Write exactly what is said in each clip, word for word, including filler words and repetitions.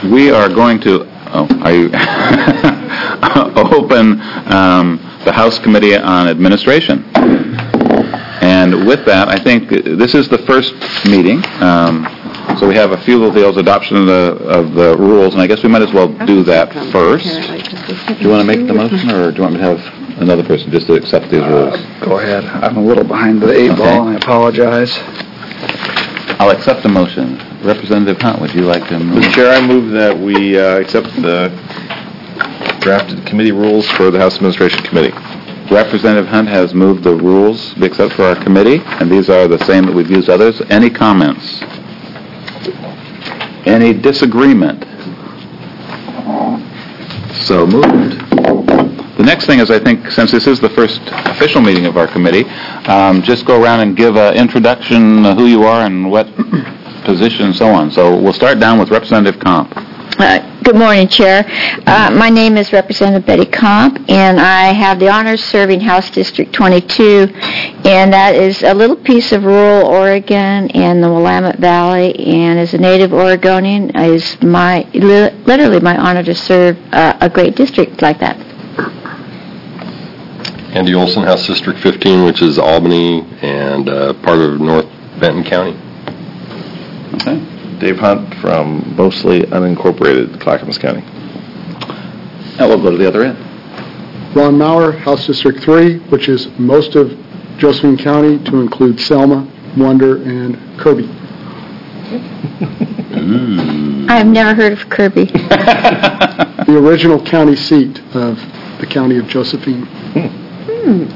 we are going to oh, are you open um, the House Committee on Administration. And with that, I think this is the first meeting. Um, so we have a few of those adoption of the, of the rules, and I guess we might as well do that first. Do you want to make the motion, or do you want me to have another person just to accept these rules? Uh, go ahead. I'm a little behind the eight Okay. ball, and I apologize. I'll accept the motion. Representative Hunt, would you like to move? Mister Chair, I move that we uh, accept the drafted committee rules for the House Administration Committee. Representative Hunt has moved the rules to be accepted for our committee, and these are the same that we've used others. Any comments? Any disagreement? So moved. The next thing is, I think, since this is the first official meeting of our committee, um, just go around and give an introduction, uh, who you are and what position and so on. So we'll start down with Representative Comp. Uh, good morning, Chair. Uh, my name is Representative Betty Comp, and I have the honor of serving House District twenty-two, and that is a little piece of rural Oregon in the Willamette Valley, and as a native Oregonian, it is my, li- literally my honor to serve uh, a great district like that. Andy Olson, House District fifteen, which is Albany and uh, part of North Benton County. Okay. Dave Hunt from mostly unincorporated Clackamas County. Now we'll go to the other end. Ron Maurer, House District three, which is most of Josephine County to include Selma, Wonder, and Kirby. I have never heard of Kirby. The original county seat of the county of Josephine. Hmm.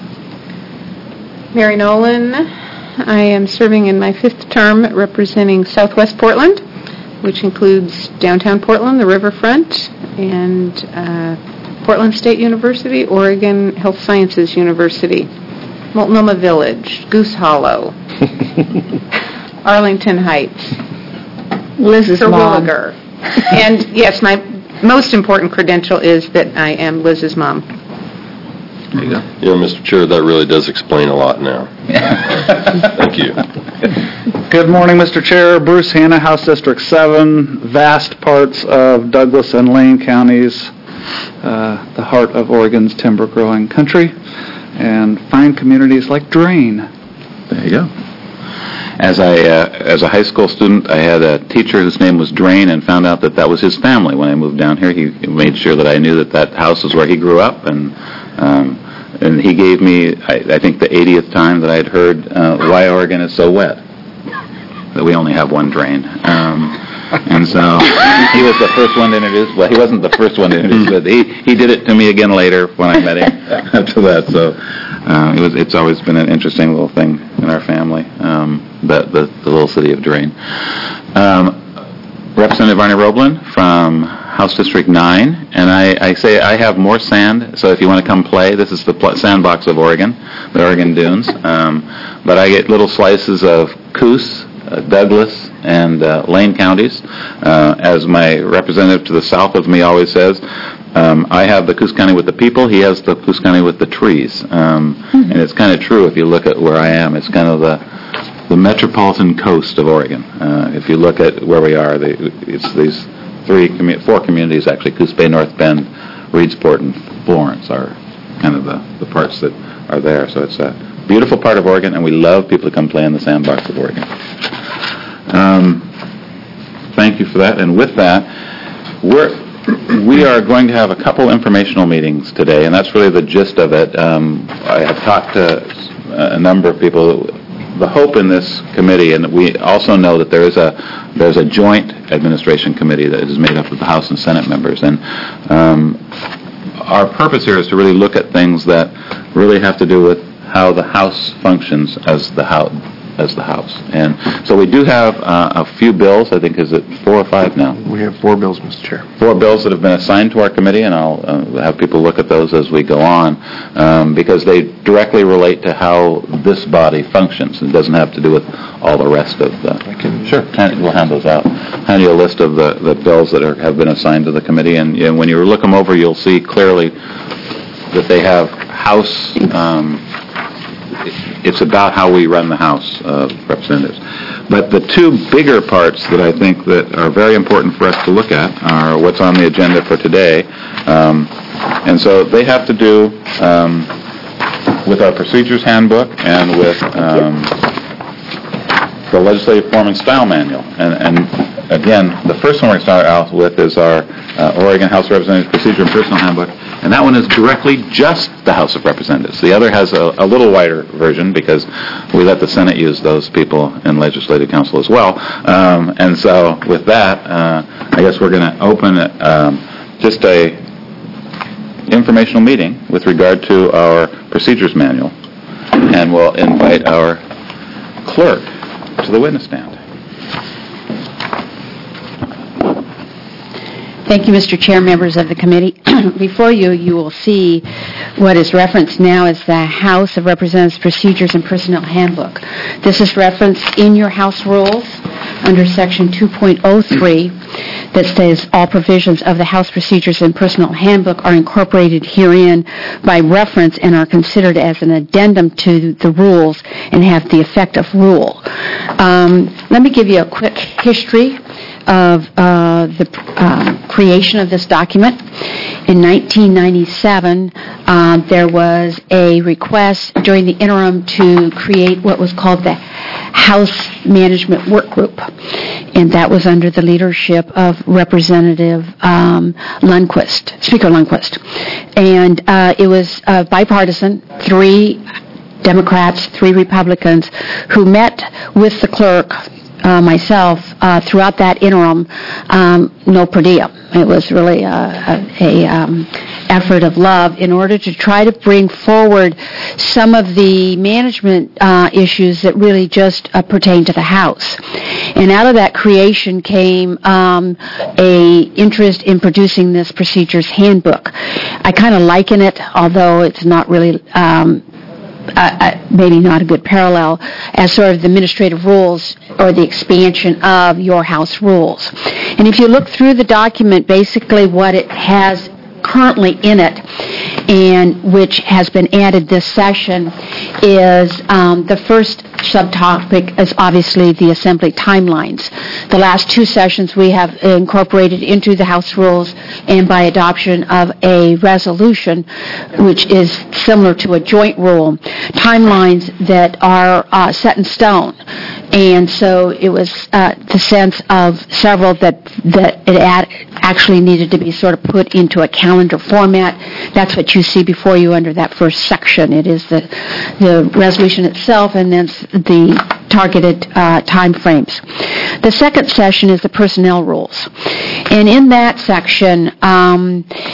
Mary Nolan. I am serving in my fifth term representing Southwest Portland, which includes downtown Portland, the riverfront, and uh, Portland State University, Oregon Health Sciences University, Multnomah Village, Goose Hollow, Arlington Heights, Liz's mom. Terwilliger. And yes, my most important credential is that I am Liz's mom. There you go. You know, Mister Chair, that really does explain a lot now. Thank you. Good morning, Mister Chair. Bruce Hanna, House District seven, vast parts of Douglas and Lane counties, uh, the heart of Oregon's timber-growing country, and fine communities like Drain. There you go. As I, uh, as a high school student, I had a teacher whose name was Drain, and found out that that was his family. When I moved down here, he made sure that I knew that that house was where he grew up, and um, and he gave me, I, I think, the eightieth time that I had heard uh, why Oregon is so wet, that we only have one drain. Um, and so he was the first one to introduce, well, he wasn't the first one to introduce, but he, he did it to me again later when I met him after that. So uh, it was, it's always been an interesting little thing in our family, um, the, the, the little city of Drain. Um, Representative Arnie Roblin from House District nine, and I, I say I have more sand, so if you want to come play, this is the pl- sandbox of Oregon, the Oregon Dunes, um, but I get little slices of Coos, uh, Douglas, and uh, Lane counties. Uh, as my representative to the south of me always says, um, I have the Coos County with the people, he has the Coos County with the trees, um, mm-hmm. and it's kind of true if you look at where I am. It's kind of the the metropolitan coast of Oregon. Uh, if you look at where we are, they, it's these three, commu- four communities actually, Coos Bay, North Bend, Reedsport, and Florence are kind of the, the parts that are there. So it's a beautiful part of Oregon, and we love people to come play in the sandbox of Oregon. Um, thank you for that. And with that, we're, we are going to have a couple informational meetings today, and that's really the gist of it. Um, I have talked to a number of people. The hope in this committee, and we also know that there is a there's a joint administration committee that is made up of the House and Senate members, and um, our purpose here is to really look at things that really have to do with how the House functions as the House. As the House. And so we do have uh, a few bills. I think, is it four or five now? We have four bills, Mister Chair. Four bills that have been assigned to our committee, and I'll uh, have people look at those as we go on, um, because they directly relate to how this body functions. It doesn't have to do with all the rest of the... I can... Sure, we'll hand those out. Hand you a list of the, the bills that are, have been assigned to the committee, and you know, when you look them over, you'll see clearly that they have House... Um, it's about how we run the House of Representatives. But the two bigger parts that I think that are very important for us to look at are what's on the agenda for today. Um, and so they have to do um, with our procedures handbook and with um, the legislative form and style manual. And, and again, the first one we're going to start out with is our uh, Oregon House of Representatives Procedure and Personnel Handbook. And that one is directly just the House of Representatives. The other has a, a little wider version because we let the Senate use those people in Legislative Council as well. Um, and so with that, uh, I guess we're going to open um, just a informational meeting with regard to our procedures manual. And we'll invite our clerk to the witness stand. Thank you, Mister Chair, members of the committee. Before you, you will see what is referenced now as the House of Representatives Procedures and Personnel Handbook. This is referenced in your House rules under Section two point oh three that says all provisions of the House Procedures and Personnel Handbook are incorporated herein by reference and are considered as an addendum to the rules and have the effect of rule. Um, let me give you a quick history of uh, the uh, creation of this document. In nineteen ninety-seven, uh, there was a request during the interim to create what was called the House Management Work Group, and that was under the leadership of Representative um, Lundquist, Speaker Lundquist. And uh, it was uh, bipartisan, three Democrats, three Republicans, who met with the clerk, Uh, myself, uh, throughout that interim, um, no per diem. It was really a, a, a um, effort of love in order to try to bring forward some of the management uh, issues that really just uh, pertain to the House. And out of that creation came um, a interest in producing this procedures handbook. I kind of liken it, although it's not really um, Uh, uh, maybe not a good parallel, as sort of the administrative rules or the expansion of your House rules. And if you look through the document, basically what it has currently in it, and which has been added this session, is um, the first subtopic is obviously the assembly timelines. The last two sessions we have incorporated into the House rules and by adoption of a resolution, which is similar to a joint rule, timelines that are uh, set in stone. And so it was uh, the sense of several that that it ad- actually needed to be sort of put into a calendar format. That's what you see before you under that first section. It is the the resolution itself and then the targeted uh, time frames. The second session is the personnel rules. And in that section, um,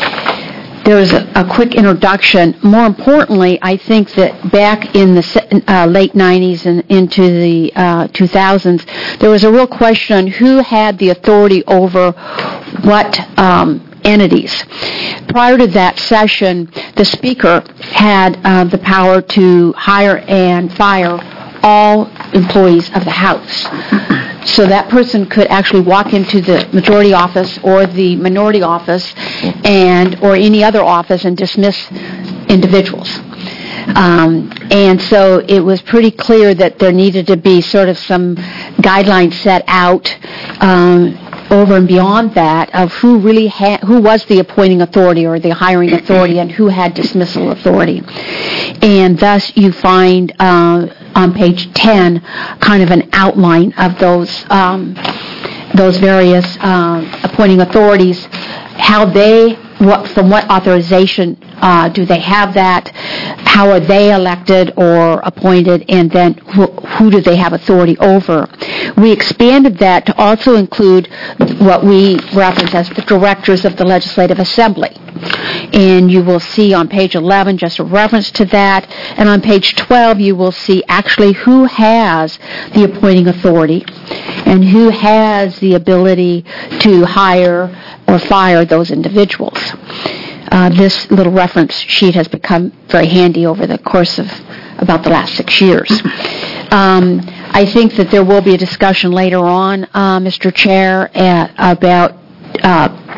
there was a, a quick introduction. More importantly, I think that back in the uh, late nineties and into the uh, two thousands, there was a real question on who had the authority over what um, entities. Prior to that session, the Speaker had uh, the power to hire and fire all employees of the House. So that person could actually walk into the majority office or the minority office and or any other office and dismiss individuals. Um, and so it was pretty clear that there needed to be sort of some guidelines set out um, over and beyond that of who really had, who was the appointing authority or the hiring authority and who had dismissal authority. And thus you find uh, on page ten kind of an outline of those um, those various uh, appointing authorities, how they, what, from what authorization uh, do they have that, how are they elected or appointed, and then who, who do they have authority over. We expanded that to also include what we reference as the directors of the Legislative Assembly. And you will see on page eleven just a reference to that. And on page twelve, you will see actually who has the appointing authority and who has the ability to hire or fire those individuals. Uh, this little reference sheet has become very handy over the course of about the last six years. Um, I think that there will be a discussion later on, uh, Mister Chair, uh, about uh,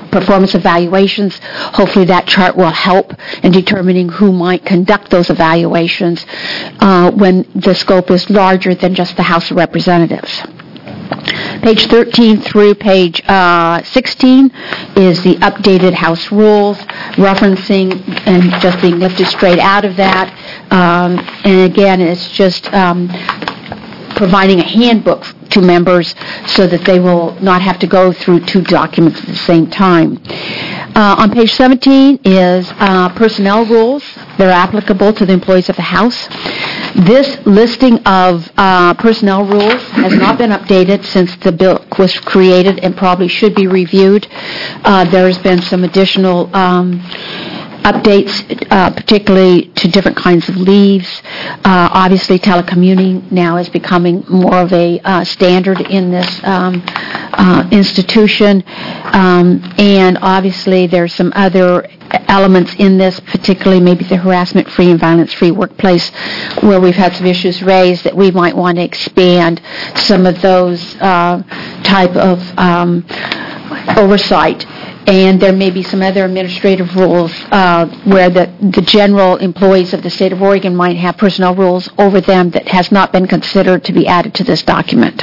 performance evaluations. Hopefully that chart will help in determining who might conduct those evaluations uh, when the scope is larger than just the House of Representatives. Page thirteen through page uh, sixteen is the updated House rules, referencing and just being lifted straight out of that. Um, and again, it's just um, providing a handbook to members so that they will not have to go through two documents at the same time. Uh, on page seventeen is uh, personnel rules. They're applicable to the employees of the House. This listing of uh, personnel rules has not been updated since the bill was created and probably should be reviewed. Uh, there's been some additional um, updates, uh, particularly to different kinds of leaves. Uh, obviously, telecommuting now is becoming more of a uh, standard in this um, uh, institution. Um, and obviously, there's some other elements in this, particularly maybe the harassment-free and violence-free workplace, where we've had some issues raised that we might want to expand some of those uh, type of um, oversight. And there may be some other administrative rules uh, where the, the general employees of the state of Oregon might have personnel rules over them that has not been considered to be added to this document.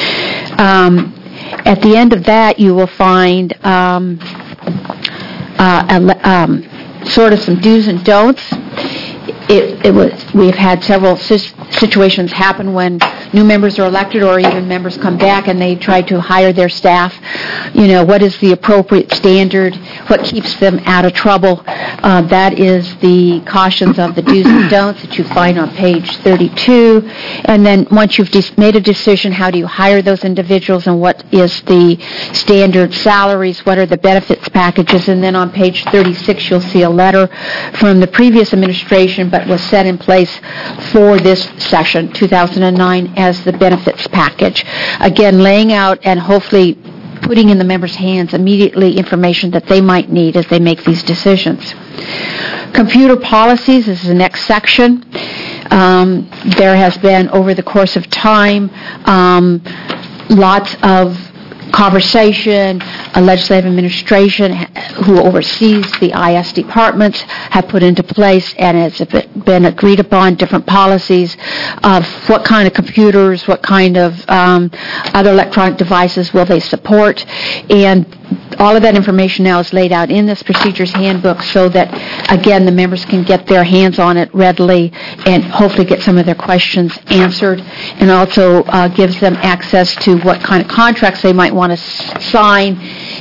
Um, at the end of that, you will find um, uh, a, um, sort of some do's and don'ts. It, it was, we've had several situations happen when new members are elected or even members come back and they try to hire their staff. You know, what is the appropriate standard? What keeps them out of trouble? Uh, that is the cautions of the do's and don'ts that you find on page thirty-two. And then once you've de- made a decision, how do you hire those individuals and what is the standard salaries? What are the benefits packages? And then on page thirty-six, you'll see a letter from the previous administration, but was set in place for this session, two thousand nine, as the benefits package. Again, laying out and hopefully putting in the members' hands immediately information that they might need as they make these decisions. Computer policies is the next section. Um, there has been, over the course of time, um, lots of conversation. A legislative administration who oversees the I S departments have put into place, and it's been agreed upon, different policies of what kind of computers, what kind of um, other electronic devices will they support. And all of that information now is laid out in this procedures handbook so that, again, the members can get their hands on it readily and hopefully get some of their questions answered, and also uh, gives them access to what kind of contracts they might want to s- sign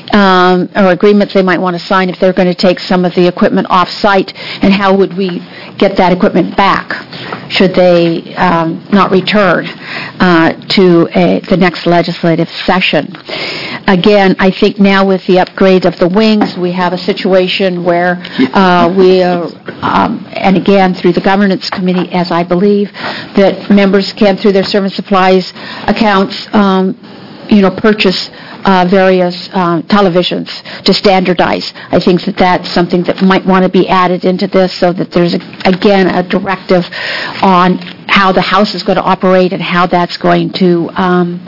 um, or agreements they might want to sign if they're going to take some of the equipment off-site, and how would we get that equipment back should they um, not return uh, to a, the next legislative session. Again, I think now with the upgrade of the wings, we have a situation where uh, we are, um, and again through the governance committee, as I believe, that members can, through their service supplies accounts, um, you know, purchase uh, various uh, televisions to standardize. I think that that's something that might want to be added into this so that there's, a, again, a directive on how the House is going to operate and how that's going to um,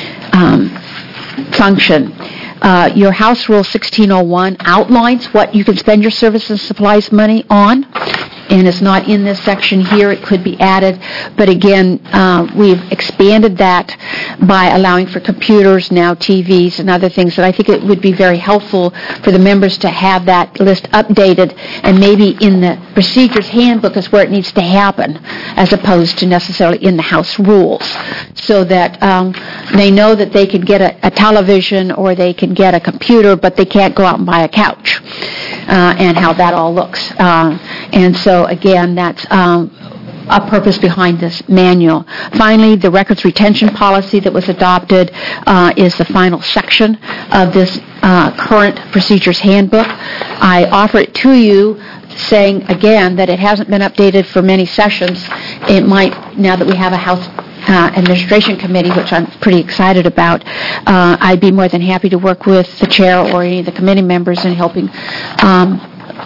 um, function. Uh, your House Rule sixteen oh one outlines what you can spend your service and supplies money on, and it's not in this section here. It could be added, but again, uh, we've expanded that by allowing for computers, now T Vs, and other things, and I think it would be very helpful for the members to have that list updated, and maybe in the procedures handbook is where it needs to happen, as opposed to necessarily in the House rules, so that um, they know that they can get a, a television or they can get a computer, but they can't go out and buy a couch, uh, and how that all looks. Uh, and so, again, that's um, a purpose behind this manual. Finally, the records retention policy that was adopted uh, is the final section of this uh, current procedures handbook. I offer it to you saying, again, that it hasn't been updated for many sessions. It might, now that we have a House Uh, administration committee, which I'm pretty excited about, uh, I'd be more than happy to work with the chair or any of the committee members in helping um,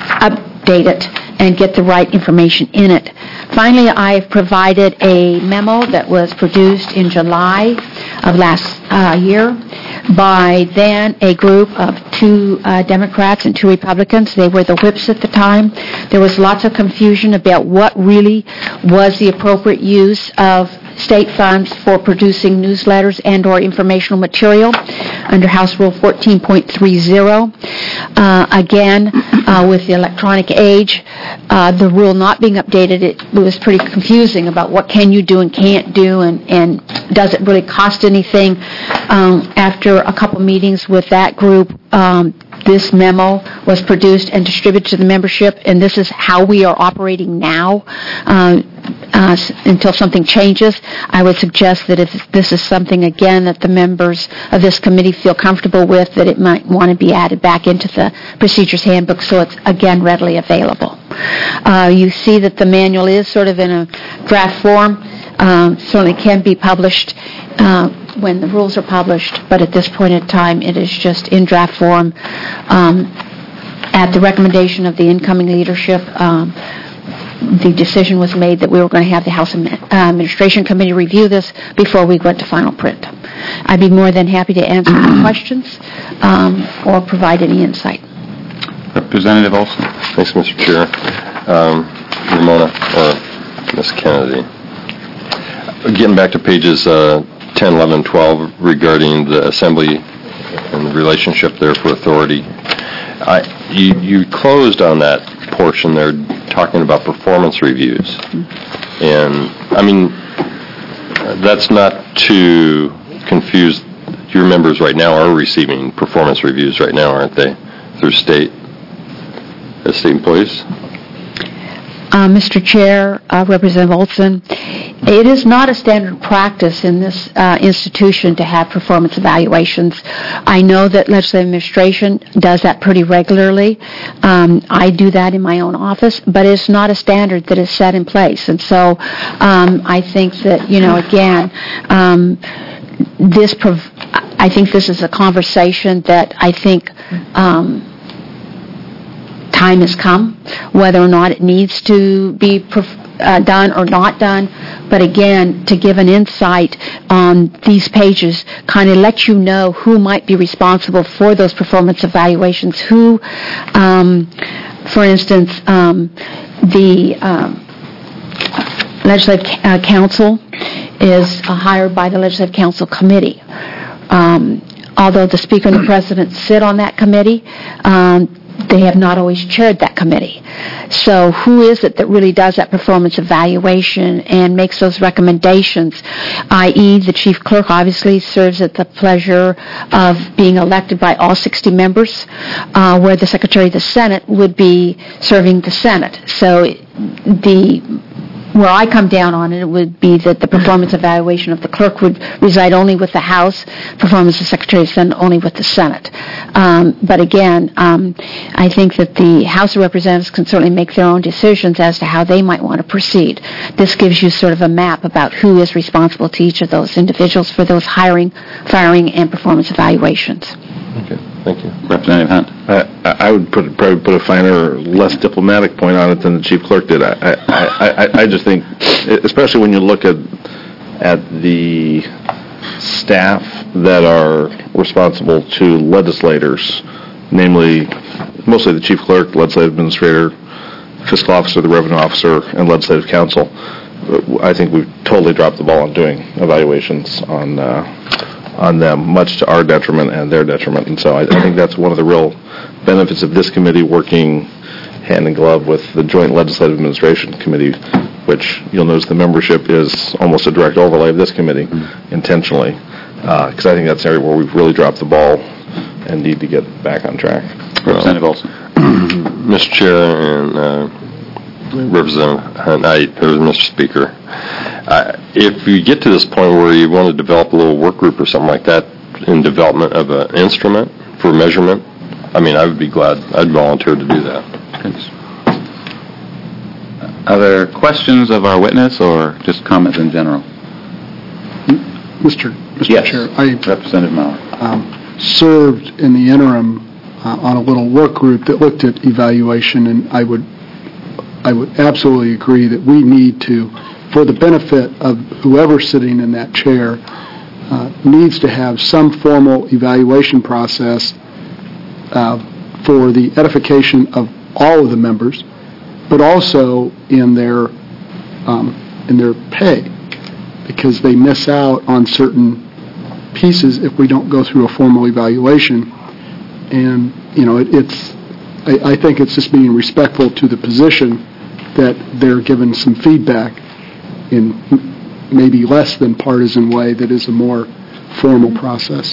update it and get the right information in it. Finally, I've provided a memo that was produced in July of last uh, year by then a group of two uh, Democrats and two Republicans. They were the whips at the time. There was lots of confusion about what really was the appropriate use of state funds for producing newsletters and or informational material under House Rule fourteen point three zero. Uh, again, uh, with the electronic age, uh, the rule not being updated, it, it was pretty confusing about what can you do and can't do, and, and does it really cost anything. Um, after a couple meetings with that group, um, this memo was produced and distributed to the membership, and this is how we are operating now. Um, Uh, until something changes, I would suggest that if this is something, again, that the members of this committee feel comfortable with, that it might want to be added back into the procedures handbook so it's, again, readily available. Uh, you see that the manual is sort of in a draft form. Um, certainly can be published uh, when the rules are published, but at this point in time, it is just in draft form. Um, at the recommendation of the incoming leadership, um, the decision was made that we were going to have the House Administration Committee review this before we went to final print. I'd be more than happy to answer any questions um, or provide any insight. Representative Olson. Thanks, Mister Chair. Um, Ramona, or Miz Kennedy. Getting back to pages uh, ten, eleven, twelve regarding the Assembly and the relationship there for authority. I, you, you closed on that portion there talking about performance reviews. And, I mean, that's not to confuse. Your members right now are receiving performance reviews right now, aren't they, through state, as state employees? Uh, Mister Chair, uh, Representative Olson, it is not a standard practice in this uh, institution to have performance evaluations. I know that legislative administration does that pretty regularly. Um, I do that in my own office, but it's not a standard that is set in place. And so um, I think that, you know, again, um, this prov- I think this is a conversation that I think um, time has come, whether or not it needs to be perf- uh, done or not done. But again, to give an insight on these pages kind of lets you know who might be responsible for those performance evaluations, who, um, for instance, um, the um, Legislative uh, Council is uh, hired by the Legislative Council Committee. Um, although the Speaker and the President sit on that committee, um, they have not always chaired that committee. So who is it that really does that performance evaluation and makes those recommendations, that is the chief clerk obviously serves at the pleasure of being elected by all sixty members, uh, where the Secretary of the Senate would be serving the Senate. So the where I come down on it would be that the performance evaluation of the clerk would reside only with the House, performance of the Secretary of the Senate only with the Senate. Um, but again, um, I think that the House of Representatives can certainly make their own decisions as to how they might want to proceed. This gives you sort of a map about who is responsible to each of those individuals for those hiring, firing, and performance evaluations. Okay, thank you. Representative Hunt. I, I would put, probably put a finer, less diplomatic point on it than the chief clerk did. I, I, I, I just think, especially when you look at at the staff that are responsible to legislators, namely mostly the chief clerk, the legislative administrator, fiscal officer, the revenue officer, and legislative counsel, I think we've totally dropped the ball on doing evaluations on uh, on them, much to our detriment and their detriment. And so I, I think that's one of the real benefits of this committee working hand in glove with the Joint Legislative Administration Committee, which you'll notice the membership is almost a direct overlay of this committee mm-hmm. intentionally, because uh, I think that's an area where we've really dropped the ball and need to get back on track. Representative Olson. Mister Chair and uh, Representative Hunt, I, Mister Speaker, uh, if you get to this point where you want to develop a little work group or something like that in development of an instrument for measurement, I mean, I would be glad, I'd volunteer to do that. Other questions of our witness or just comments in general? Mister Mister Yes. Chair, I Representative Maurer. um, served in the interim uh, on a little work group that looked at evaluation, and I would I would absolutely agree that we need to, for the benefit of whoever's sitting in that chair, uh, needs to have some formal evaluation process uh, for the edification of all of the members, but also in their um, in their pay, because they miss out on certain pieces if we don't go through a formal evaluation. And you know, it, it's I, I think it's just being respectful to the position that they're given some feedback in m- maybe less than partisan way that is a more formal process.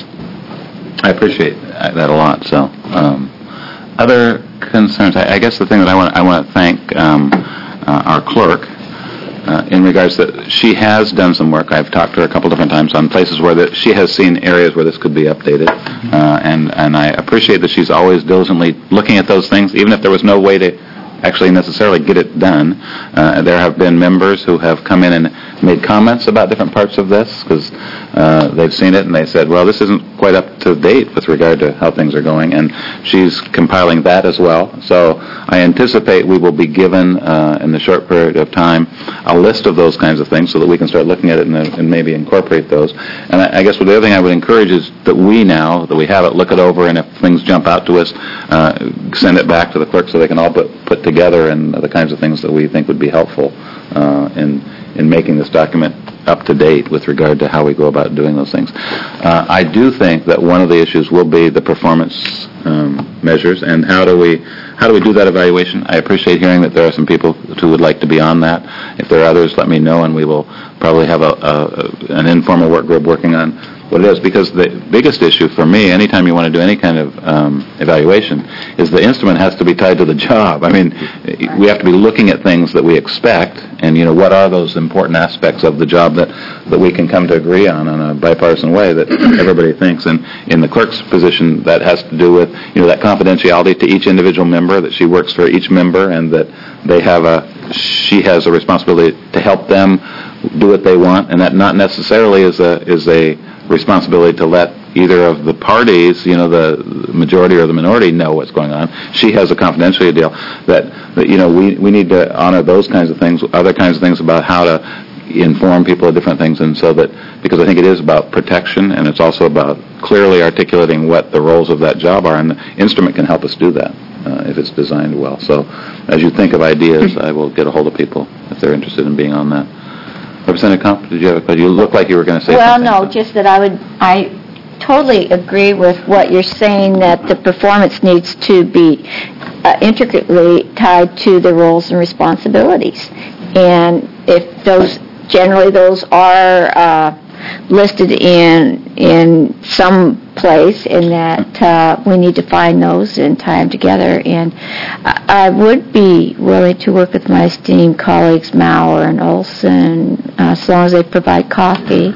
I appreciate that a lot. So, um, other concerns? I, I guess the thing that I want I want to thank um, uh, our clerk uh, in regards that she has done some work. I've talked to her a couple different times on places where that she has seen areas where this could be updated, uh, and and I appreciate that she's always diligently looking at those things, even if there was no way to actually necessarily get it done. Uh, there have been members who have come in and made comments about different parts of this because uh, they've seen it and they said, well, this isn't quite up to date with regard to how things are going, and she's compiling that as well. So I anticipate we will be given, uh, in the short period of time, a list of those kinds of things so that we can start looking at it and, uh, and maybe incorporate those. And I, I guess what the other thing I would encourage is that we now, that we have it, look it over, and if things jump out to us, uh, send it back to the clerk so they can all put, put together and the kinds of things that we think would be helpful uh, in in making this document up to date with regard to how we go about doing those things. Uh, I do think that one of the issues will be the performance um, measures and how do we how do we do that evaluation. I appreciate hearing that there are some people who would like to be on that. If there are others, let me know, and we will probably have a, a an informal work group working on what it is, because the biggest issue for me, anytime you want to do any kind of um, evaluation, is the instrument has to be tied to the job. I mean, we have to be looking at things that we expect, and, you know, what are those important aspects of the job that, that we can come to agree on in a bipartisan way that everybody thinks. And in the clerk's position, that has to do with, you know, that confidentiality to each individual member, that she works for each member, and that they have a, she has a responsibility to help them do what they want, and that not necessarily is a, is a responsibility to let either of the parties, you know, the majority or the minority, know what's going on. She has a confidentiality deal that, that you know, we, we need to honor those kinds of things, other kinds of things about how to inform people of different things, and so that, because I think it is about protection, and it's also about clearly articulating what the roles of that job are, and the instrument can help us do that uh, if it's designed well. So as you think of ideas, I will get a hold of people if they're interested in being on that. Representative Kump, did you have a question? You look like you were going to say well, something. Well, no, just that I would, I totally agree with what you're saying, that the performance needs to be uh, intricately tied to the roles and responsibilities. And if those, generally those are uh, listed in in some place, and that uh, we need to find those and tie them together. And I, I would be willing to work with my esteemed colleagues Maurer and Olson, uh, as long as they provide coffee.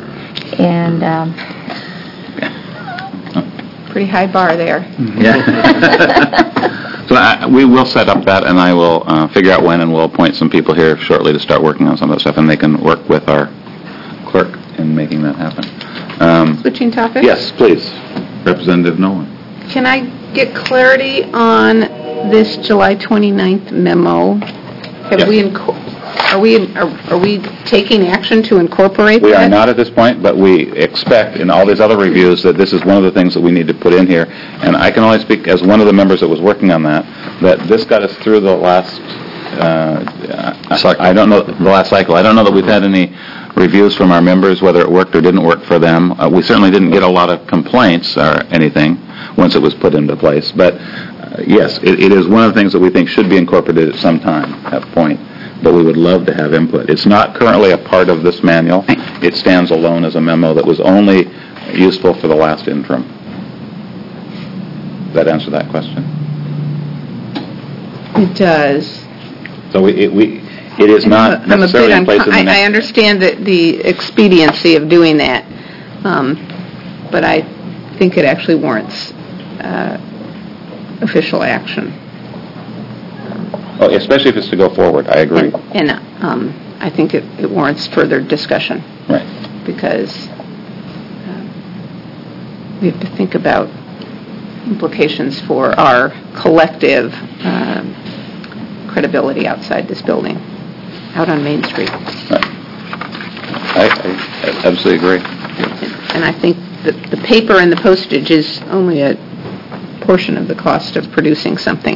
And um, pretty high bar there. Yeah. So I, we will set up that, and I will uh, figure out when, and we'll appoint some people here shortly to start working on some of that stuff, and they can work with our clerk in making that happen. Um, Switching topics? yes, please. Representative Nolan. Can I get clarity on this July twenty-ninth memo? Have Yes. we, inco- are we, are are we taking action to incorporate that? We are not at this point, but we expect in all these other reviews that this is one of the things that we need to put in here. And I can only speak as one of the members that was working on that, that this got us through the last, uh, Cycle. I don't know, the last cycle. I don't know that we've had any reviews from our members, whether it worked or didn't work for them. Uh, we certainly didn't get a lot of complaints or anything once it was put into place. But, uh, yes, it, it is one of the things that we think should be incorporated at some time, at a point. But we would love to have input. It's not currently a part of this manual. It stands alone as a memo that was only useful for the last interim. Does that answer that question? It does. So we, it, we, it is not I'm a bit necessarily in place in uncom- the I, next... I understand that the expediency of doing that, um, but I think it actually warrants uh, official action. Oh, especially if it's to go forward, I agree. And, and um, I think it, it warrants further discussion. Right. Because uh, we have to think about implications for our collective um, credibility outside this building, out on Main Street. Right. I, I absolutely agree. And I think that the paper and the postage is only a portion of the cost of producing something.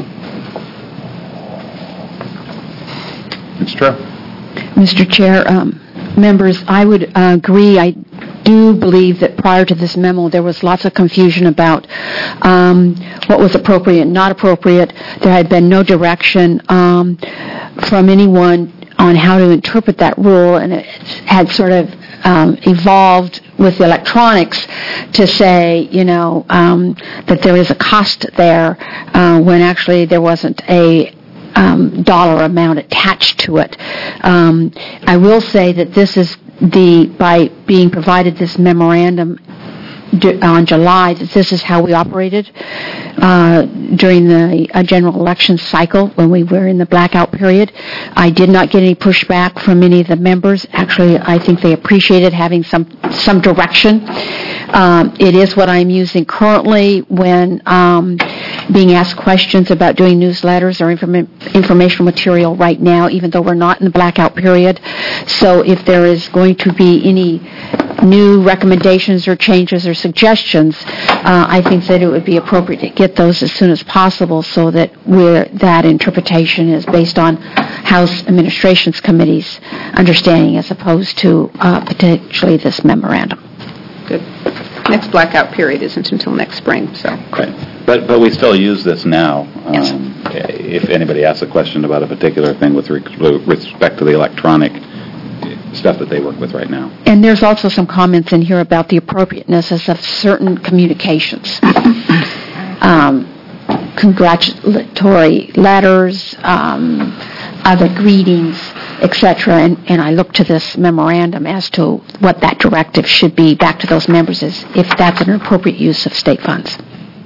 It's true. Mister Chair, um, members, I would uh, agree. I do believe that prior to this memo, there was lots of confusion about um, what was appropriate and not appropriate. There had been no direction um, from anyone on how to interpret that rule, and it had sort of um, evolved with the electronics to say, you know, um, that there is a cost there uh, when actually there wasn't a um, dollar amount attached to it. Um, I will say that this is the, by being provided this memorandum d- on July, that this is how we operated uh, during the uh, general election cycle when we were in the blackout period. I did not get any pushback from any of the members. Actually, I think they appreciated having some some direction. Um, it is what I'm using currently when um, being asked questions about doing newsletters or informa- informational material right now, even though we're not in the blackout period. So if there is going to be any new recommendations or changes or suggestions, uh, I think that it would be appropriate to get those as soon as possible so that we're, that interpretation is based on House Administrations Committee's understanding as opposed to uh, potentially this memorandum. Good. Next blackout period isn't until next spring, so. Right. But but we still use this now. Yes. Um, if anybody asks a question about a particular thing with re- respect to the electronic stuff that they work with right now. And there's also some comments in here about the appropriateness of certain communications. um, congratulatory letters, um, other greetings, et cetera. And, and I look to this memorandum as to what that directive should be back to those members is if that's an appropriate use of state funds.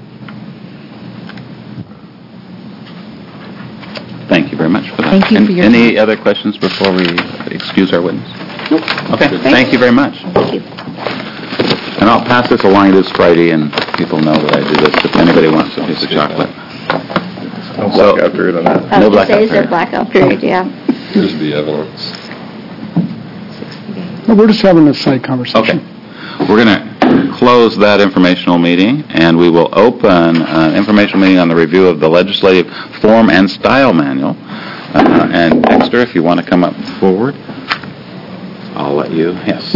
Thank you very much for that. Thank you And for your Any time. other questions before we excuse our witness? Nope. Okay, Thank thank you. you very much. Thank you. And I'll pass this along. It is Friday, and people know that I do this. If anybody wants a piece of chocolate. No So- blackout period on that. I No was going to say, blackout is there period. blackout period, yeah. Here's the evidence. No, we're just having a side Okay. conversation. We're going to close that informational meeting, and we will open an informational meeting on the review of the legislative form and style manual. Uh, and Dexter, if you want to come up forward, I'll let you. Yes.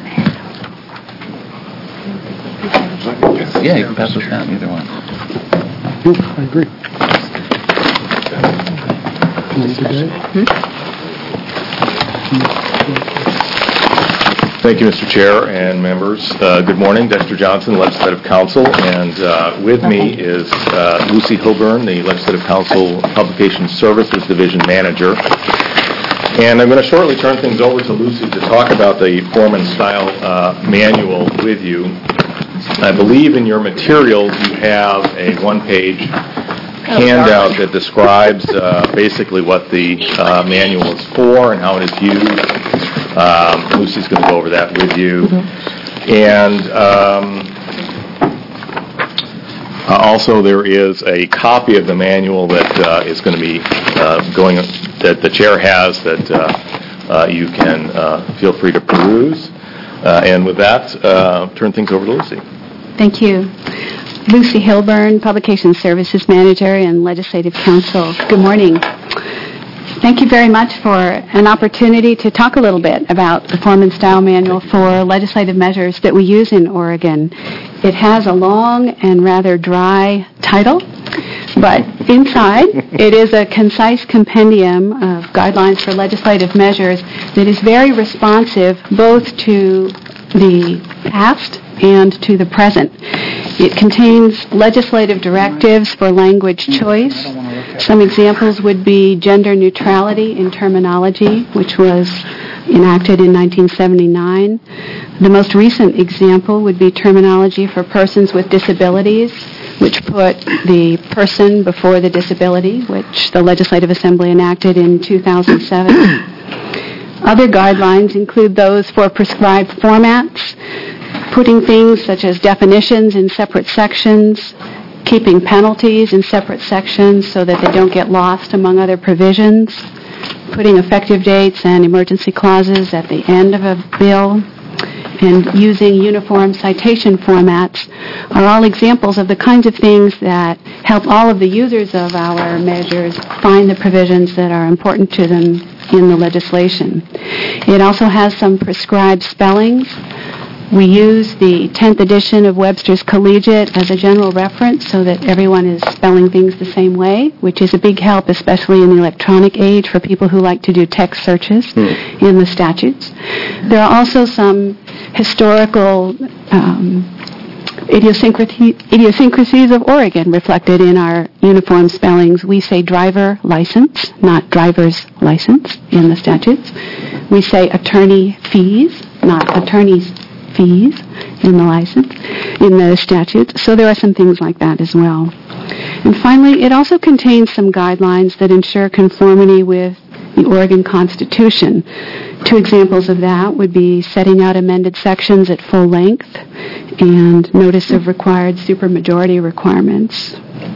Yeah, you can pass those down, either one. Yeah, I agree. Thank you, Mister Chair and members. Uh, Good morning, Dexter Johnson, Legislative Counsel, and uh, with me is uh, Lucy Hilburn, the Legislative Counsel Publication Services Division Manager. And I'm going to shortly turn things over to Lucy to talk about the form and style uh, manual with you. I believe in your materials you have a one-page handout that describes uh, basically what the uh, manual is for and how it is used. Um, Lucy's going to go over that with you. And um, uh, also there is a copy of the manual that uh, is going to be uh, going, that the chair has that uh, uh, you can uh, feel free to peruse. Uh, and with that, uh, turn things over to Lucy. Thank you. Lucy Hilburn, Publication Services Manager and Legislative Counsel. Good morning. Thank you very much for an opportunity to talk a little bit about the Form and Style Manual for legislative measures that we use in Oregon. It has a long and rather dry title, but inside it is a concise compendium of guidelines for legislative measures that is very responsive both to the past and to the present. It contains legislative directives for language choice. Some examples would be gender neutrality in terminology, which was enacted in nineteen seventy-nine. The most recent example would be terminology for persons with disabilities, which put the person before the disability, which the Legislative Assembly enacted in two thousand seven. Other guidelines include those for prescribed formats, putting things such as definitions in separate sections, keeping penalties in separate sections so that they don't get lost among other provisions, putting effective dates and emergency clauses at the end of a bill, and using uniform citation formats are all examples of the kinds of things that help all of the users of our measures find the provisions that are important to them in the legislation. It also has some prescribed spellings. We use the tenth edition of Webster's Collegiate as a general reference so that everyone is spelling things the same way, which is a big help, especially in the electronic age for people who like to do text searches mm. in the statutes. There are also some historical um, idiosyncrasies, idiosyncrasies of Oregon reflected in our uniform spellings. We say driver license, not driver's license in the statutes. We say attorney fees, not attorney's fees in the license, in the statutes. So there are some things like that as well. And finally, it also contains some guidelines that ensure conformity with the Oregon Constitution. Two examples of that would be setting out amended sections at full length and notice of required supermajority requirements.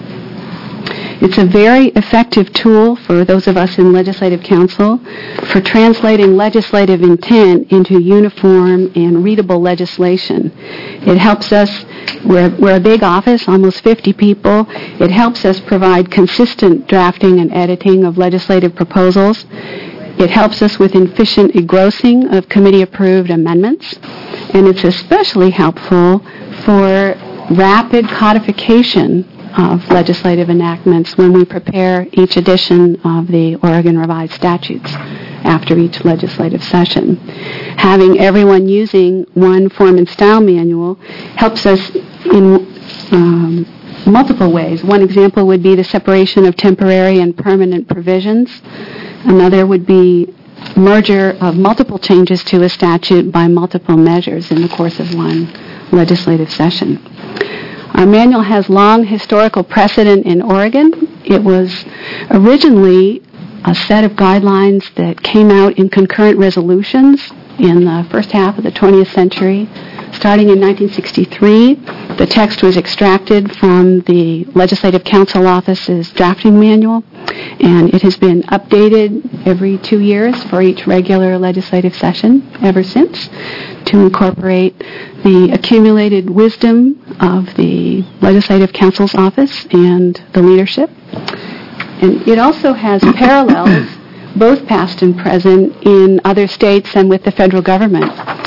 It's a very effective tool for those of us in Legislative Council for translating legislative intent into uniform and readable legislation. It helps us, we're, we're a big office, almost fifty people. It helps us provide consistent drafting and editing of legislative proposals. It helps us with efficient engrossing of committee-approved amendments. And it's especially helpful for rapid codification of legislative enactments when we prepare each edition of the Oregon Revised Statutes after each legislative session. Having everyone using one form and style manual helps us in um, multiple ways. One example would be the separation of temporary and permanent provisions. Another would be merger of multiple changes to a statute by multiple measures in the course of one legislative session. Our manual has long historical precedent in Oregon. It was originally a set of guidelines that came out in concurrent resolutions in the first half of the twentieth century. Starting in nineteen sixty-three, the text was extracted from the Legislative Council Office's drafting manual, and it has been updated every two years for each regular legislative session ever since to incorporate the accumulated wisdom of the Legislative Council's office and the leadership. And it also has parallels, both past and present, in other states and with the federal government.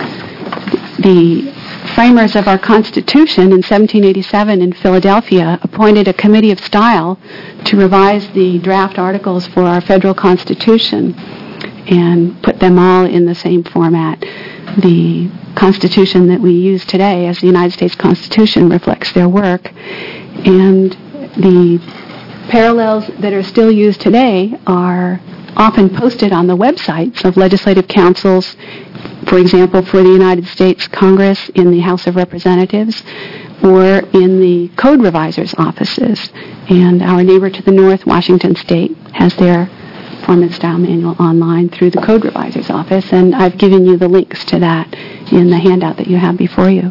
The framers of our Constitution in seventeen eighty-seven in Philadelphia appointed a committee of style to revise the draft articles for our federal Constitution and put them all in the same format. The Constitution that we use today as the United States Constitution reflects their work, and the parallels that are still used today are often posted on the websites of legislative councils, for example, for the United States Congress in the House of Representatives or in the code revisers' offices. And our neighbor to the north, Washington State, has their form and style manual online through the code reviser's office, and I've given you the links to that in the handout that you have before you.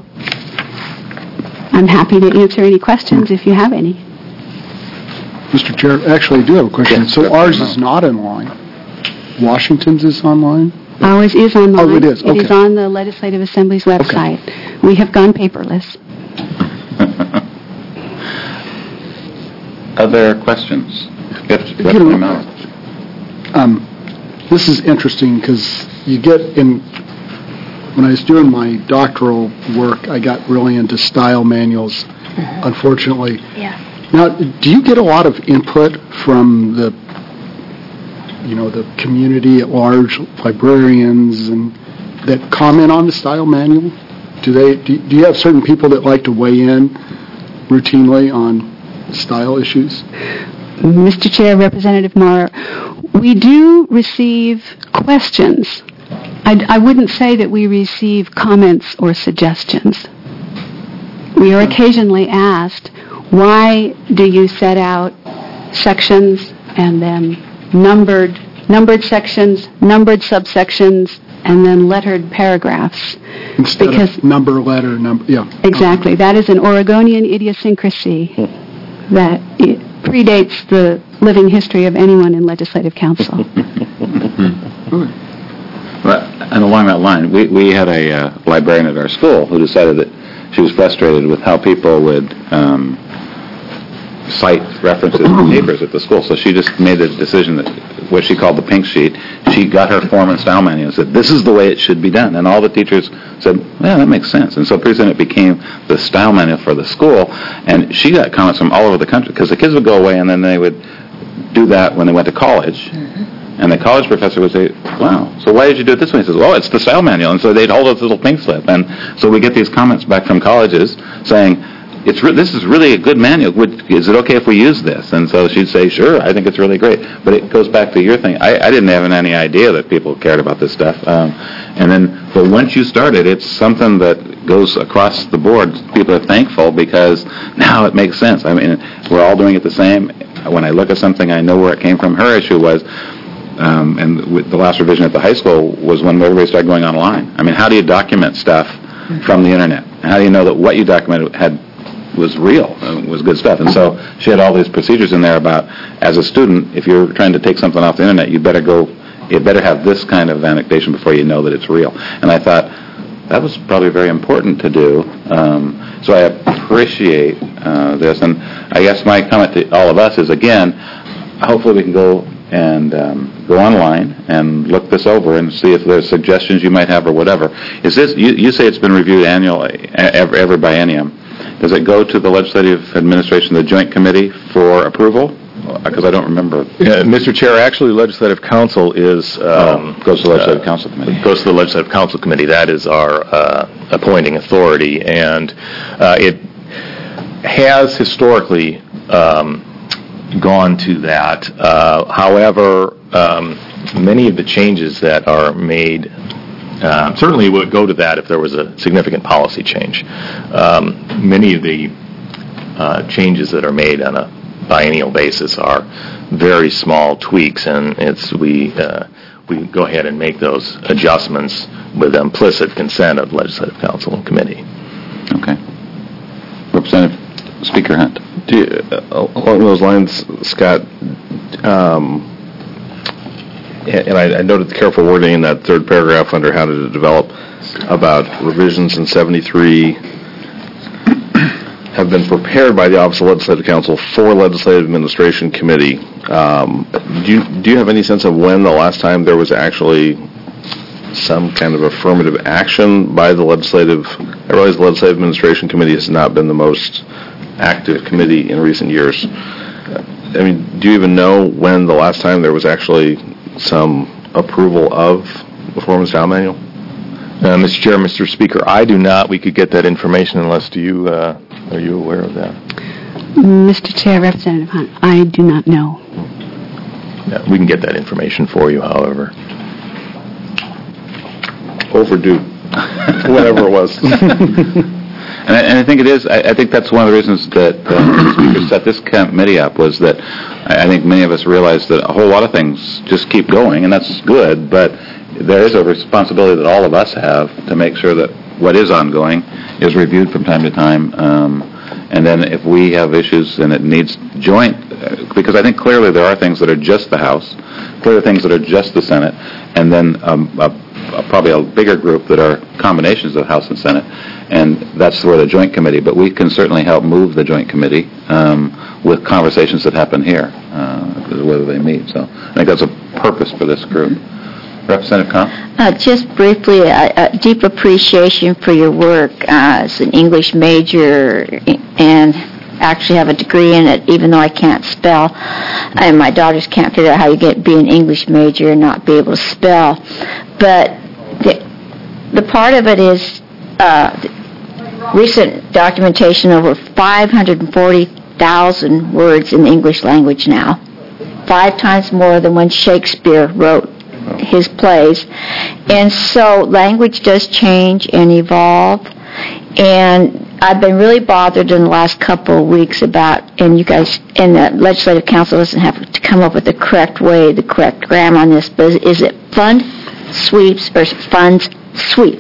I'm happy to answer any questions if you have any. Mister Chair, actually, I do have a question. Yes, so ours is not online. Washington's is online? Ours is online. Oh, it is. Okay. It is on the Legislative Assembly's website. Okay. We have gone paperless. Other questions? Yes, you know, um, this is interesting because you get in, when I was doing my doctoral work, I got really into style manuals, uh-huh. unfortunately. Yeah. Now, do you get a lot of input from the, you know, the community at large, librarians, and that comment on the style manual? Do they? Do, do you have certain people that like to weigh in routinely on style issues? Mister Chair, Representative Moore, we do receive questions. I, I wouldn't say that we receive comments or suggestions. We are occasionally asked, why do you set out sections and then numbered numbered sections, numbered subsections, and then lettered paragraphs? Instead because of number, letter, number, yeah. Exactly. That is an Oregonian idiosyncrasy that it predates the living history of anyone in Legislative Council. But, and along that line, we, we had a uh, librarian at our school who decided that she was frustrated with how people would um, cite references to papers at the school. So she just made a decision that what she called the pink sheet. She got her form and style manual and said, this is the way it should be done. And all the teachers said, yeah, that makes sense. And so pretty soon it became the style manual for the school. And she got comments from all over the country because the kids would go away and then they would do that when they went to college. And the college professor would say, wow, so why did you do it this way? He says, well, it's the style manual. And so they'd hold this little pink slip. And so we get these comments back from colleges saying, it's re- this is really a good manual. Would, is it okay if we use this? And so she'd say, sure, I think it's really great. But it goes back to your thing. I, I didn't have any idea that people cared about this stuff. Um, and then, but once you start it, it's something that goes across the board. People are thankful because now it makes sense. I mean, we're all doing it the same. When I look at something, I know where it came from. Her issue was, um, and with the last revision at the high school was when everybody started going online. I mean, how do you document stuff from the internet? How do you know that what you documented had was real, uh, was good stuff? And so she had all these procedures in there about, as a student, if you're trying to take something off the internet, you better go, you better have this kind of annotation before you know that it's real. And I thought, that was probably very important to do. Um, so I appreciate uh, this. And I guess my comment to all of us is, again, hopefully we can go and um, go online and look this over and see if there's suggestions you might have or whatever. Is this, you, you say it's been reviewed annually, every, every biennium. Does it go to the Legislative Administration, the Joint Committee, for approval? Because I don't remember. Yeah, Mister Chair, actually, Legislative Council is... Um, oh, goes to the Legislative uh, Council Committee. Goes to the Legislative Council Committee. That is our uh, appointing authority, and uh, it has historically um, gone to that. Uh, however, um, many of the changes that are made Uh, certainly would go to that if there was a significant policy change. Um, many of the uh, changes that are made on a biennial basis are very small tweaks, and it's we uh, we go ahead and make those adjustments with implicit consent of Legislative Council and Committee. Okay. Representative Speaker Hunt. Do you, uh, along those lines, Scott, um, and I, I noted the careful wording in that third paragraph under how to develop about revisions in seventy-three have been prepared by the Office of Legislative Counsel for Legislative Administration Committee. Um, do you, do you have any sense of when the last time there was actually some kind of affirmative action by the Legislative? I realize the Legislative Administration Committee has not been the most active committee in recent years. I mean, do you even know when the last time there was actually some approval of the form and style manual? Uh, Mister Chair, Mister Speaker, I do not. We could get that information unless do you, uh, are you aware of that? Mister Chair, Representative Hunt, I do not know. Yeah, we can get that information for you, however. Overdue. Whatever it was. And I, and I think it is, I, I think that's one of the reasons that uh, the Speaker set this committee up, was that I, I think many of us realize that a whole lot of things just keep going, and that's good, but there is a responsibility that all of us have to make sure that what is ongoing is reviewed from time to time. Um, and then if we have issues and it needs joint, uh, because I think clearly there are things that are just the House, clearly things that are just the Senate, and then um, a, a, probably a bigger group that are combinations of House and Senate. And that's where the Joint Committee, but we can certainly help move the Joint Committee um, with conversations that happen here, uh, whether they meet. So I think that's a purpose for this group. Representative Comp? Uh, just briefly, a, a deep appreciation for your work uh, as an English major and actually have a degree in it, even though I can't spell. And my daughters can't figure out how you get be an English major and not be able to spell. But the, the part of it is uh, recent documentation, over five hundred forty thousand words in the English language now, five times more than when Shakespeare wrote his plays. And so language does change and evolve, and I've been really bothered in the last couple of weeks about, and you guys, and the Legislative Council doesn't have to come up with the correct way, the correct grammar on this, but is it fund sweeps or funds sweep?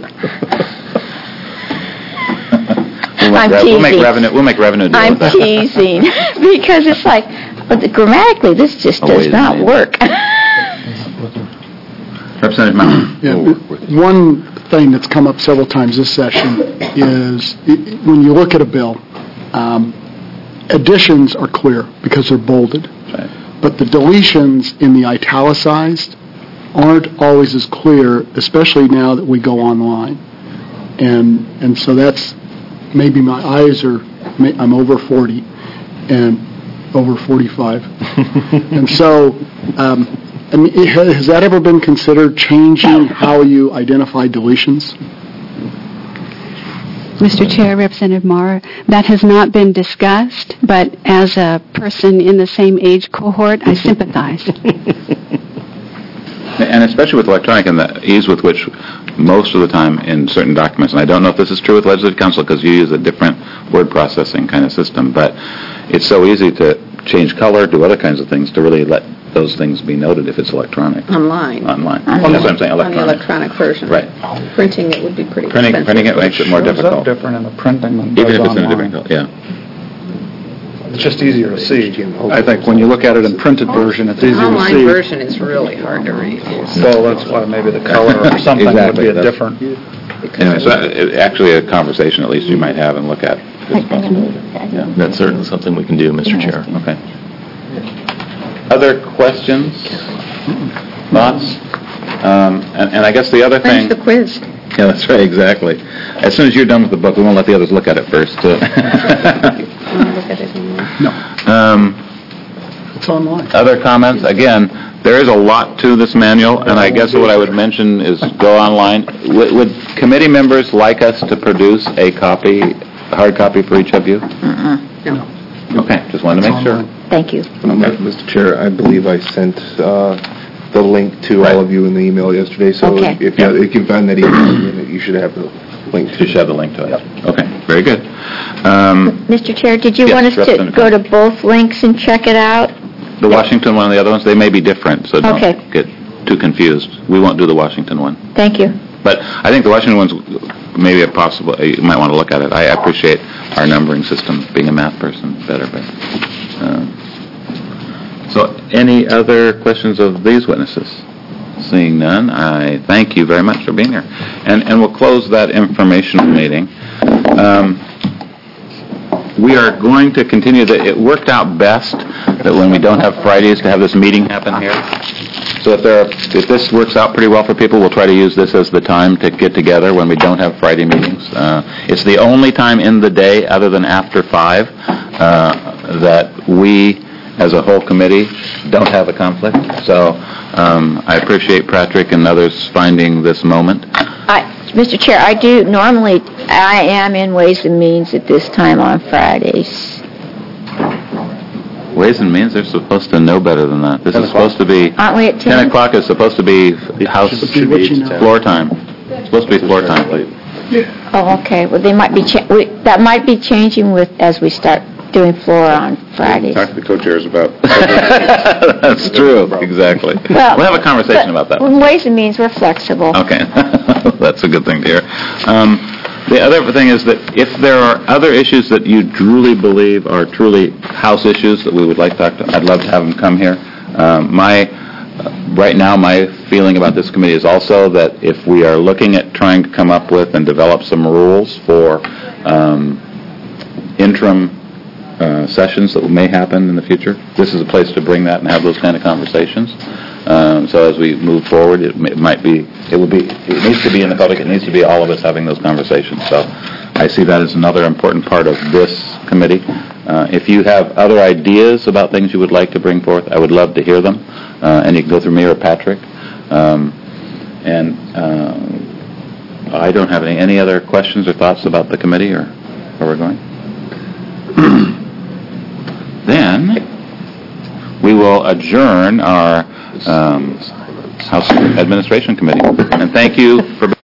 We'll make, I'm re- teasing. We'll make revenue. We'll make revenue. Deal I'm with that. teasing because it's like, but the, grammatically, this just Oh, does wait a not minute. work. Representative Mountain. Yeah, one thing that's come up several times this session is i- when you look at a bill, um, additions are clear because they're bolded, Right. but the deletions in the italicized aren't always as clear, especially now that we go online. And and so that's, maybe my eyes are, ma- I'm over forty and over forty-five. And so, um, I mean, it- has that ever been considered, changing how you identify deletions? Mister Chair, Representative Marr, that has not been discussed, but as a person in the same age cohort, I sympathize. And especially with electronic and the ease with which most of the time in certain documents, and I don't know if this is true with Legislative Council because you use a different word processing kind of system, but it's so easy to change color, do other kinds of things to really let those things be noted if it's electronic. Online. Online. Online. That's what I'm saying, On the electronic. electronic version. Right. Printing it would be pretty Printing, expensive. printing it makes it more Shows up difficult. different in the printing than Even does if it's in a online. different, yeah. It's just easier to see. I think when you look at it in printed version, it's The easier to online see. version is really hard to read. So that's why maybe the color or something would Exactly, be a that's- different. Anyway, so uh, actually a conversation at least you might have and look at. Yeah. That's certainly something we can do, Mister Chair. Okay. Other questions? Thoughts? Um, and, and I guess the other thing... Finish the quiz. Yeah, that's right, exactly. As soon as you're done with the book, we won't let the others look at it first. uh. Wanna look at it anymore? No, um, it's online. Other comments? Again, there is a lot to this manual, and I guess what I would mention is go online. Would, would committee members like us to produce a copy, a hard copy for each of you? No. Okay, just wanted to make sure. Thank you. Mister Chair, I believe I sent uh, the link to all of you in the email yesterday, so Okay. if you if you find that email, you should have the link to You should have the link to it. Okay, very good. Um, Mister Chair, did you Yes, want us to Representative go to both links and check it out? The Washington one and the other ones, they may be different, so don't Okay. get too confused. We won't do the Washington one. Thank you. But I think the Washington one's maybe a possible, you might want to look at it. I appreciate our numbering system, being a math person, better, but... um, So, any other questions of these witnesses? Seeing none, I thank you very much for being here. And and we'll close that informational meeting. Um, We are going to continue, the- it worked out best that when we don't have Fridays to have this meeting happen here. So if there, are- if this works out pretty well for people, we'll try to use this as the time to get together when we don't have Friday meetings. Uh, It's the only time in the day, other than after five, uh, that we, as a whole committee, don't have a conflict. So um, I appreciate Patrick and others finding this moment. I, Mister Chair, I do, normally, I am in Ways and Means at this time on Fridays. Ways and Means, they're supposed to know better than that. This is supposed to be... Aren't we at ten? ten o'clock is supposed to be house Should be what you know. floor time. It's supposed to be floor time. Oh, okay, well, they might be, cha- we- that might be changing with, as we start doing floor on Fridays. Talk to the co-chairs about... That's true, exactly. Well, We'll have a conversation but about that. in Ways and Means, we're flexible. Okay, that's a good thing to hear. Um, The other thing is that if there are other issues that you truly believe are truly house issues that we would like to talk to, I'd love to have them come here. Um, My, right now, my feeling about this committee is also that if we are looking at trying to come up with and develop some rules for um, interim uh, sessions that may happen in the future, this is a place to bring that and have those kind of conversations. Um, So as we move forward, it may- it might be, it will be, it needs to be in the public, it needs to be all of us having those conversations. So I see that as another important part of this committee. Uh, If you have other ideas about things you would like to bring forth, I would love to hear them, Uh, and you can go through me or Patrick. Um, And uh, I don't have any, any other questions or thoughts about the committee or where we're going? Then, we will adjourn our um, House Administration Committee. And thank you for...